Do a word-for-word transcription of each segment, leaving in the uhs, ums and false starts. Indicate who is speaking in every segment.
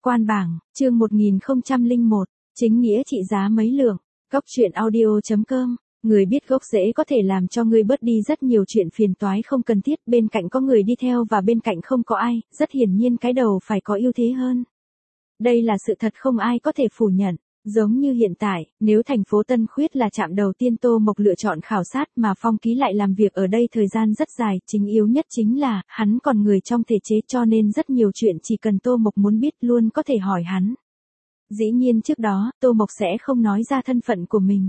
Speaker 1: Quan bảng, chương một nghìn không trăm lẻ một, chính nghĩa trị giá mấy lượng, góc truyện audio chấm com. Người biết gốc rễ có thể làm cho ngươi bớt đi rất nhiều chuyện phiền toái không cần thiết, bên cạnh có người đi theo và bên cạnh không có ai, rất hiển nhiên cái đầu phải có ưu thế hơn. Đây là sự thật không ai có thể phủ nhận. Giống như hiện tại, nếu thành phố Tân Khuyết là trạm đầu tiên Tô Mộc lựa chọn khảo sát mà Phong Ký lại làm việc ở đây thời gian rất dài, chính yếu nhất chính là, hắn còn người trong thể chế cho nên rất nhiều chuyện chỉ cần Tô Mộc muốn biết luôn có thể hỏi hắn. Dĩ nhiên trước đó, Tô Mộc sẽ không nói ra thân phận của mình.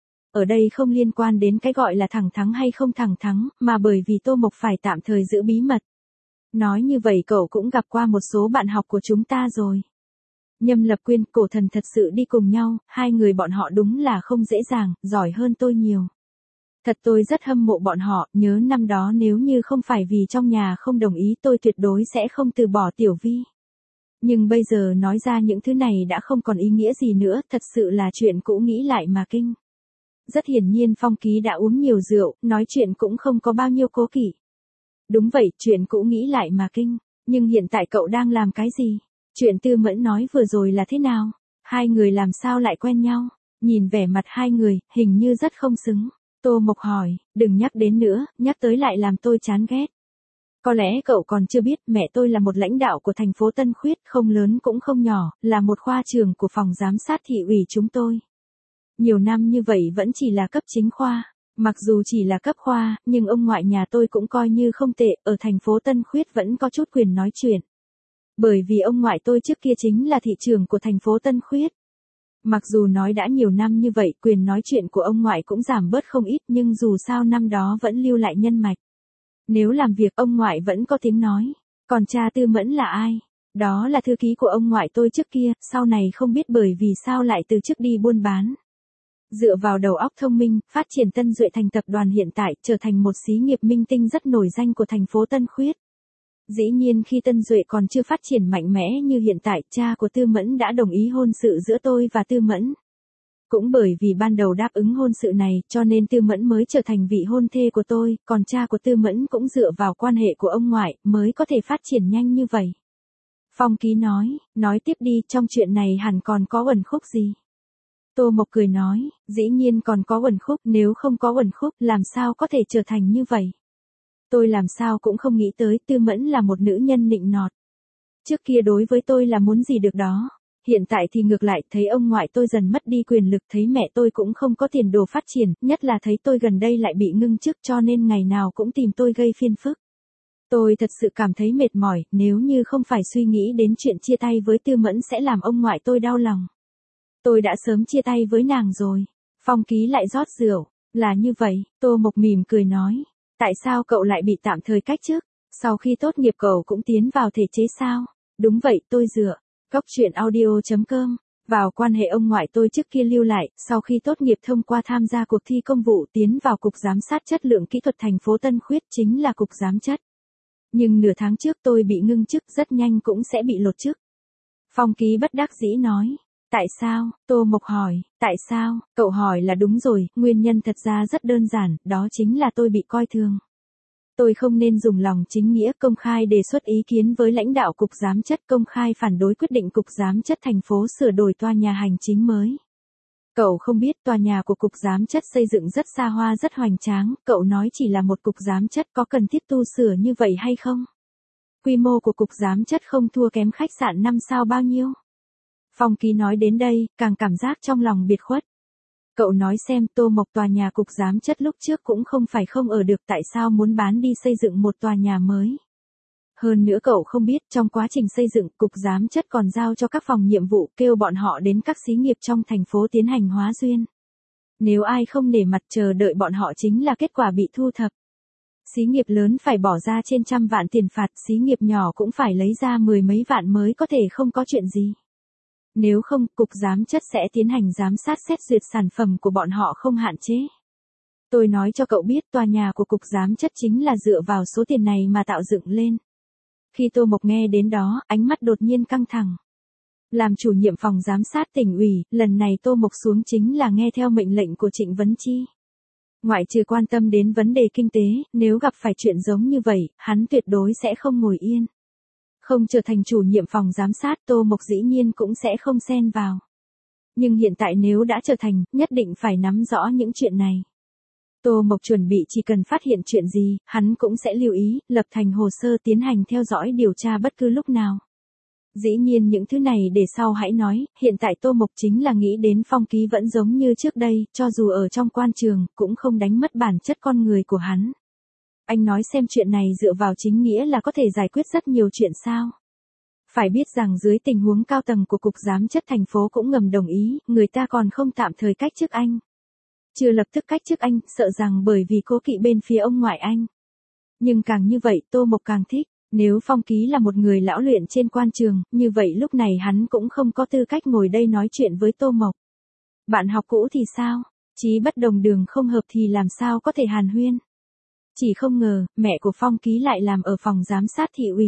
Speaker 1: Ở đây không liên quan đến cái gọi là thẳng thắn hay không thẳng thắn, mà bởi vì Tô Mộc phải tạm thời giữ bí mật. Nói như vậy cậu cũng gặp qua một số bạn học của chúng ta rồi. Nhâm Lập Quyên, Cổ Thần thật sự đi cùng nhau, hai người bọn họ đúng là không dễ dàng, giỏi hơn tôi nhiều. Thật tôi rất hâm mộ bọn họ, nhớ năm đó nếu như không phải vì trong nhà không đồng ý tôi tuyệt đối sẽ không từ bỏ Tiểu Vi. Nhưng bây giờ nói ra những thứ này đã không còn ý nghĩa gì nữa, thật sự là chuyện cũ nghĩ lại mà kinh. Rất hiển nhiên Phong Ký đã uống nhiều rượu, nói chuyện cũng không có bao nhiêu cố kỵ. Đúng vậy, chuyện cũ nghĩ lại mà kinh, nhưng hiện tại cậu đang làm cái gì? Chuyện Tư Mẫn nói vừa rồi là thế nào? Hai người làm sao lại quen nhau? Nhìn vẻ mặt hai người, hình như rất không xứng. Tô Mộc hỏi, đừng nhắc đến nữa, nhắc tới lại làm tôi chán ghét. Có lẽ cậu còn chưa biết, mẹ tôi là một lãnh đạo của thành phố Tân Khuyết, không lớn cũng không nhỏ, là một khoa trưởng của phòng giám sát thị ủy chúng tôi. Nhiều năm như vậy vẫn chỉ là cấp chính khoa. Mặc dù chỉ là cấp khoa, nhưng ông ngoại nhà tôi cũng coi như không tệ, ở thành phố Tân Khuyết vẫn có chút quyền nói chuyện. Bởi vì ông ngoại tôi trước kia chính là thị trưởng của thành phố Tân Khuyết. Mặc dù nói đã nhiều năm như vậy, quyền nói chuyện của ông ngoại cũng giảm bớt không ít, nhưng dù sao năm đó vẫn lưu lại nhân mạch. Nếu làm việc ông ngoại vẫn có tiếng nói. Còn cha Tư Mẫn là ai? Đó là thư ký của ông ngoại tôi trước kia, sau này không biết bởi vì sao lại từ chức đi buôn bán. Dựa vào đầu óc thông minh, phát triển Tân Duệ thành tập đoàn hiện tại, trở thành một xí nghiệp minh tinh rất nổi danh của thành phố Tân Khuyết. Dĩ nhiên khi Tân Duệ còn chưa phát triển mạnh mẽ như hiện tại, cha của Tư Mẫn đã đồng ý hôn sự giữa tôi và Tư Mẫn. Cũng bởi vì ban đầu đáp ứng hôn sự này, cho nên Tư Mẫn mới trở thành vị hôn thê của tôi, còn cha của Tư Mẫn cũng dựa vào quan hệ của ông ngoại, mới có thể phát triển nhanh như vậy. Phong Ký nói, nói tiếp đi, trong chuyện này hẳn còn có uẩn khúc gì? Tô Mộc cười nói, dĩ nhiên còn có uẩn khúc, nếu không có uẩn khúc, làm sao có thể trở thành như vậy? Tôi làm sao cũng không nghĩ tới Tư Mẫn là một nữ nhân nịnh nọt. Trước kia đối với tôi là muốn gì được đó. Hiện tại thì ngược lại, thấy ông ngoại tôi dần mất đi quyền lực, thấy mẹ tôi cũng không có tiền đồ phát triển, nhất là thấy tôi gần đây lại bị ngưng chức cho nên ngày nào cũng tìm tôi gây phiền phức. Tôi thật sự cảm thấy mệt mỏi, nếu như không phải suy nghĩ đến chuyện chia tay với Tư Mẫn sẽ làm ông ngoại tôi đau lòng. Tôi đã sớm chia tay với nàng rồi. Phong Ký lại rót rượu. Là như vậy, Tô Mộc mỉm cười nói. Tại sao cậu lại bị tạm thời cách chức? Sau khi tốt nghiệp cậu cũng tiến vào thể chế sao? Đúng vậy, tôi dựa. Góc truyện audio chấm com. Vào quan hệ ông ngoại tôi trước kia lưu lại, sau khi tốt nghiệp thông qua tham gia cuộc thi công vụ tiến vào Cục Giám sát Chất lượng Kỹ thuật thành phố Tân Khuyết, chính là Cục Giám chất. Nhưng nửa tháng trước tôi bị ngưng chức, rất nhanh cũng sẽ bị lột chức. Phong Ký bất đắc dĩ nói. Tại sao? Tô Mộc hỏi, tại sao? Cậu hỏi là đúng rồi, nguyên nhân thật ra rất đơn giản, đó chính là tôi bị coi thường. Tôi không nên dùng lòng chính nghĩa công khai đề xuất ý kiến với lãnh đạo Cục Giám chất, công khai phản đối quyết định Cục Giám chất thành phố sửa đổi tòa nhà hành chính mới. Cậu không biết tòa nhà của Cục Giám chất xây dựng rất xa hoa rất hoành tráng, cậu nói chỉ là một Cục Giám chất có cần thiết tu sửa như vậy hay không? Quy mô của Cục Giám chất không thua kém khách sạn năm sao bao nhiêu. Phong Ký nói đến đây, càng cảm giác trong lòng biệt khuất. Cậu nói xem, Tô Mộc tòa nhà Cục Giám chất lúc trước cũng không phải không ở được, tại sao muốn bán đi xây dựng một tòa nhà mới. Hơn nữa cậu không biết, trong quá trình xây dựng, Cục Giám chất còn giao cho các phòng nhiệm vụ, kêu bọn họ đến các xí nghiệp trong thành phố tiến hành hóa duyên. Nếu ai không nể mặt chờ đợi bọn họ chính là kết quả bị thu thập. Xí nghiệp lớn phải bỏ ra trên trăm vạn tiền phạt, xí nghiệp nhỏ cũng phải lấy ra mười mấy vạn mới có thể không có chuyện gì. Nếu không, Cục Giám chất sẽ tiến hành giám sát xét duyệt sản phẩm của bọn họ không hạn chế. Tôi nói cho cậu biết tòa nhà của Cục Giám chất chính là dựa vào số tiền này mà tạo dựng lên. Khi Tô Mộc nghe đến đó, ánh mắt đột nhiên căng thẳng. Làm chủ nhiệm phòng giám sát tỉnh ủy, lần này Tô Mộc xuống chính là nghe theo mệnh lệnh của Trịnh Vấn Chi. Ngoại trừ quan tâm đến vấn đề kinh tế, nếu gặp phải chuyện giống như vậy, hắn tuyệt đối sẽ không ngồi yên. Không trở thành chủ nhiệm phòng giám sát, Tô Mộc dĩ nhiên cũng sẽ không xen vào. Nhưng hiện tại nếu đã trở thành, nhất định phải nắm rõ những chuyện này. Tô Mộc chuẩn bị chỉ cần phát hiện chuyện gì, hắn cũng sẽ lưu ý, lập thành hồ sơ tiến hành theo dõi điều tra bất cứ lúc nào. Dĩ nhiên những thứ này để sau hãy nói, hiện tại Tô Mộc chính là nghĩ đến Phong Ký vẫn giống như trước đây, cho dù ở trong quan trường, cũng không đánh mất bản chất con người của hắn. Anh nói xem chuyện này dựa vào chính nghĩa là có thể giải quyết rất nhiều chuyện sao? Phải biết rằng dưới tình huống cao tầng của Cục Giám chất thành phố cũng ngầm đồng ý, người ta còn không tạm thời cách chức anh. Chưa lập tức cách chức anh, sợ rằng bởi vì cố kỵ bên phía ông ngoại anh. Nhưng càng như vậy Tô Mộc càng thích, nếu Phong Ký là một người lão luyện trên quan trường, như vậy lúc này hắn cũng không có tư cách ngồi đây nói chuyện với Tô Mộc. Bạn học cũ thì sao? Chí bất đồng đường không hợp thì làm sao có thể hàn huyên? Chỉ không ngờ, mẹ của Phong Ký lại làm ở phòng giám sát thị ủy.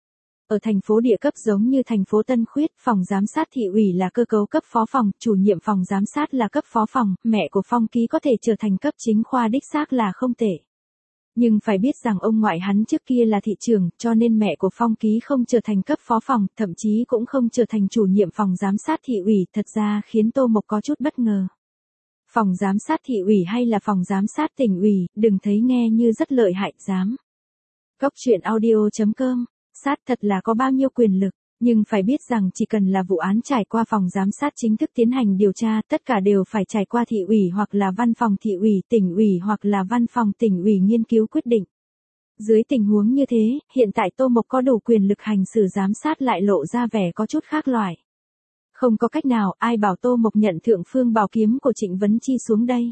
Speaker 1: Ở thành phố địa cấp giống như thành phố Tân Khuyết, phòng giám sát thị ủy là cơ cấu cấp phó phòng, chủ nhiệm phòng giám sát là cấp phó phòng, mẹ của Phong Ký có thể trở thành cấp chính khoa đích xác là không tệ. Nhưng phải biết rằng ông ngoại hắn trước kia là thị trưởng, cho nên mẹ của Phong Ký không trở thành cấp phó phòng, thậm chí cũng không trở thành chủ nhiệm phòng giám sát thị ủy, thật ra khiến Tô Mộc có chút bất ngờ. Phòng giám sát thị ủy hay là phòng giám sát tỉnh ủy, đừng thấy nghe như rất lợi hại, dám. Cốc truyện audio chấm com, sát thật là có bao nhiêu quyền lực, nhưng phải biết rằng chỉ cần là vụ án trải qua phòng giám sát chính thức tiến hành điều tra, tất cả đều phải trải qua thị ủy hoặc là văn phòng thị ủy, tỉnh ủy hoặc là văn phòng tỉnh ủy nghiên cứu quyết định. Dưới tình huống như thế, hiện tại Tô Mộc có đủ quyền lực hành xử giám sát lại lộ ra vẻ có chút khác loại. Không có cách nào, ai bảo Tô Mộc nhận thượng phương bảo kiếm của Trịnh Vấn Chi xuống đây.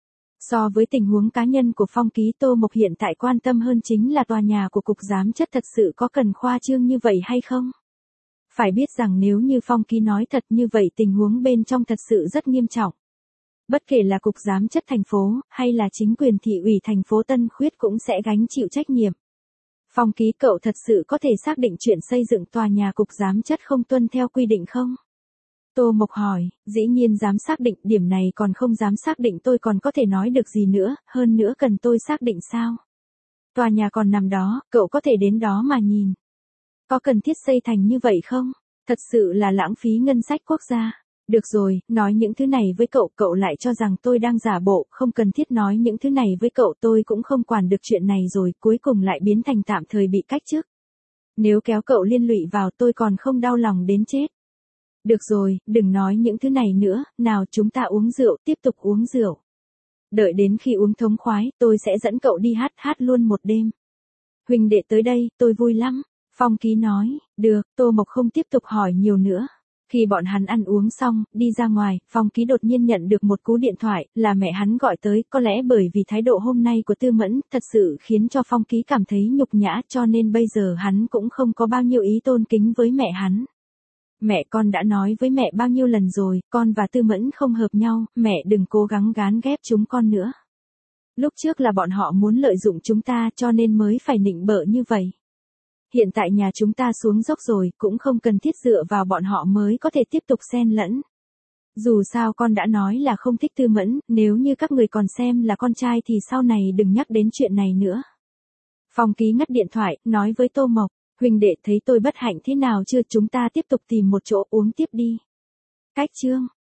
Speaker 1: So với tình huống cá nhân của Phong Ký, Tô Mộc hiện tại quan tâm hơn chính là tòa nhà của Cục Giám chất thật sự có cần khoa trương như vậy hay không? Phải biết rằng nếu như Phong Ký nói thật như vậy tình huống bên trong thật sự rất nghiêm trọng. Bất kể là Cục Giám chất thành phố, hay là chính quyền thị ủy thành phố Tân Khuyết cũng sẽ gánh chịu trách nhiệm. Phong Ký, cậu thật sự có thể xác định chuyện xây dựng tòa nhà Cục Giám chất không tuân theo quy định không? Tô Mộc hỏi, dĩ nhiên dám xác định, điểm này còn không dám xác định tôi còn có thể nói được gì nữa, hơn nữa cần tôi xác định sao? Tòa nhà còn nằm đó, cậu có thể đến đó mà nhìn. Có cần thiết xây thành như vậy không? Thật sự là lãng phí ngân sách quốc gia. Được rồi, nói những thứ này với cậu, cậu lại cho rằng tôi đang giả bộ, không cần thiết nói những thứ này với cậu, tôi cũng không quản được chuyện này rồi, cuối cùng lại biến thành tạm thời bị cách chức. Nếu kéo cậu liên lụy vào tôi còn không đau lòng đến chết. Được rồi, đừng nói những thứ này nữa, nào chúng ta uống rượu, tiếp tục uống rượu. Đợi đến khi uống thống khoái, tôi sẽ dẫn cậu đi hát, hát luôn một đêm. Huỳnh đệ tới đây, tôi vui lắm. Phong Ký nói, được, Tô Mộc không tiếp tục hỏi nhiều nữa. Khi bọn hắn ăn uống xong, đi ra ngoài, Phong Ký đột nhiên nhận được một cú điện thoại, là mẹ hắn gọi tới, có lẽ bởi vì thái độ hôm nay của Tư Mẫn, thật sự khiến cho Phong Ký cảm thấy nhục nhã, cho nên bây giờ hắn cũng không có bao nhiêu ý tôn kính với mẹ hắn. Mẹ con đã nói với mẹ bao nhiêu lần rồi, con và Tư Mẫn không hợp nhau, mẹ đừng cố gắng gán ghép chúng con nữa. Lúc trước là bọn họ muốn lợi dụng chúng ta cho nên mới phải nịnh bợ như vậy. Hiện tại nhà chúng ta xuống dốc rồi, cũng không cần thiết dựa vào bọn họ mới có thể tiếp tục xen lẫn. Dù sao con đã nói là không thích Tư Mẫn, nếu như các người còn xem là con trai thì sau này đừng nhắc đến chuyện này nữa. Phong Ký ngắt điện thoại, nói với Tô Mộc, huỳnh đệ thấy tôi bất hạnh thế nào chưa, chúng ta tiếp tục tìm một chỗ uống tiếp đi. Cách chương.